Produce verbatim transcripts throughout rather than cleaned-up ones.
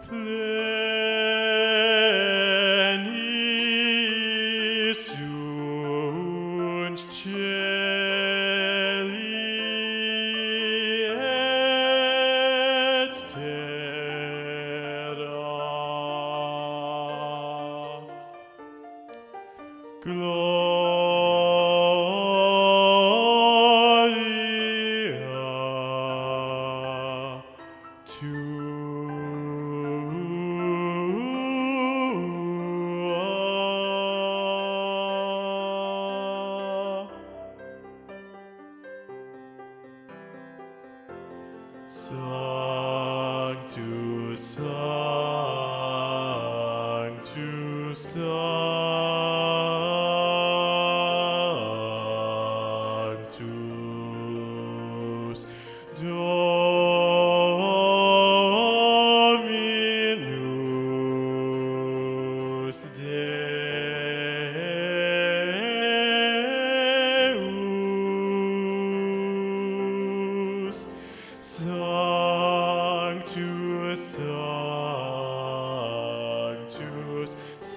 Pleni sunt celi et terra. Gloria Sanctus, Sanctus, Sanctus, Dominus Deus, Sanctus, Sanctus,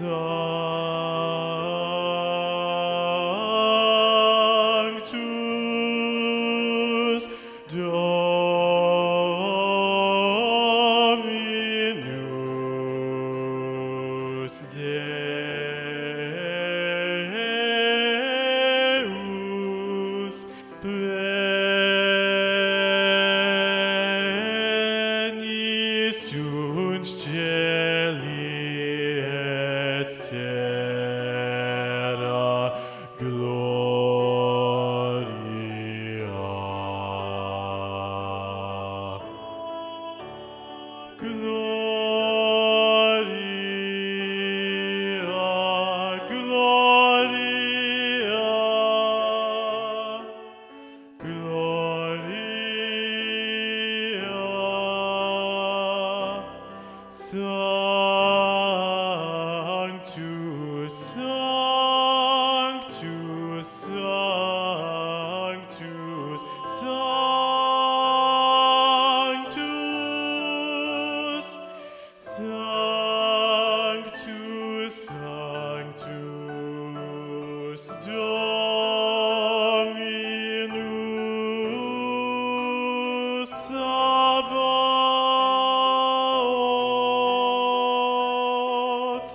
Sanctus, Dominus Deus, pleni sunt celi et terra. Gloria, Gloria, Gloria, Gloria, Sanctus, Sanctus, Sanctus, Sanctus, Sanctus, Sanctus, Dominus Sabaoth.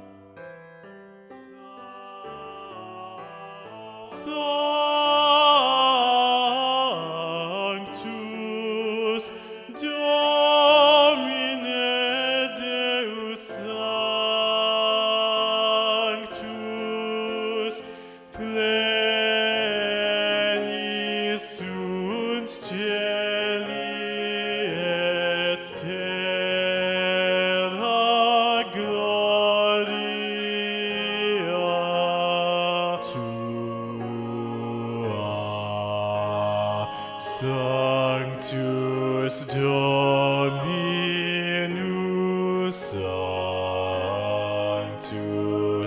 Sanctus Domine Deus, Sanctus, pleni sunt celi et terra. Gloria tua, Sanctus Dominus, Sanctus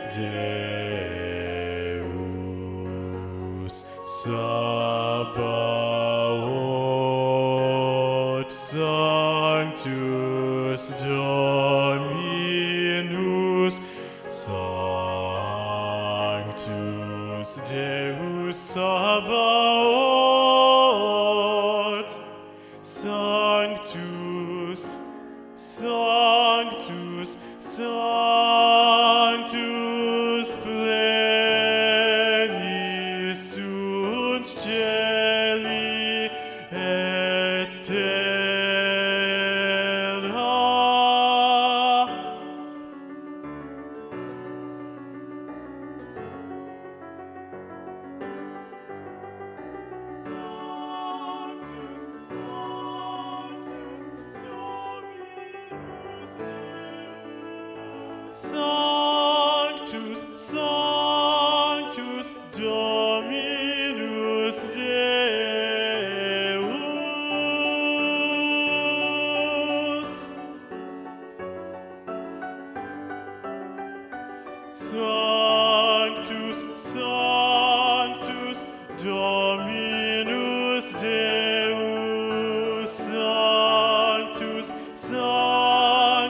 Deus, Sabaoth, Sanctus Dominus, Sanctus Deus, Sabaoth, Sanctus, Sanctus, Sanctus, pleni sunt celi et terra. Sanctus, Sanctus, Dominus Deus. Sanctus, Sanctus, Dominus Deus, Sanctus, Sanctus,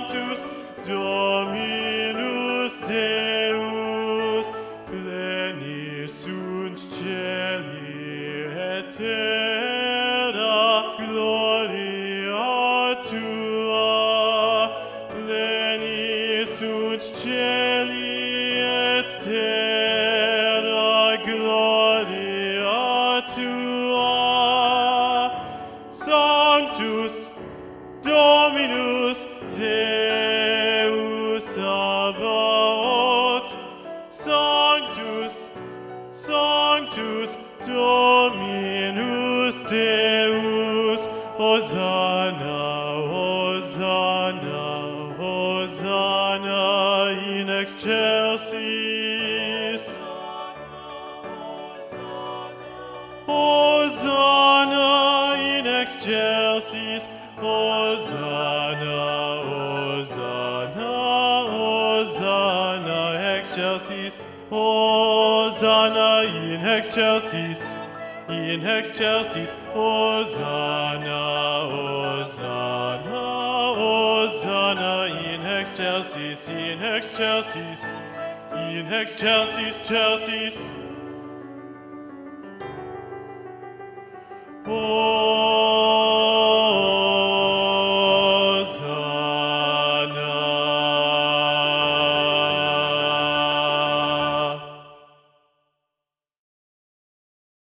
et terra gloria tua, pleni sunt celi et terra gloria tua. Sanctus Dominus Deus Sabaoth, Sanctus, Sanctus Dominus Deus, Hosanna, Hosanna, Hosanna in excelsis. Hosanna in excelsis, Hosanna, Hosanna, Hosanna excelsis, Hosanna in excelsis, in excelsis, Hosanna, Hosanna, Hosanna in excelsis, in excelsis, in excelsis, excelsis. Oh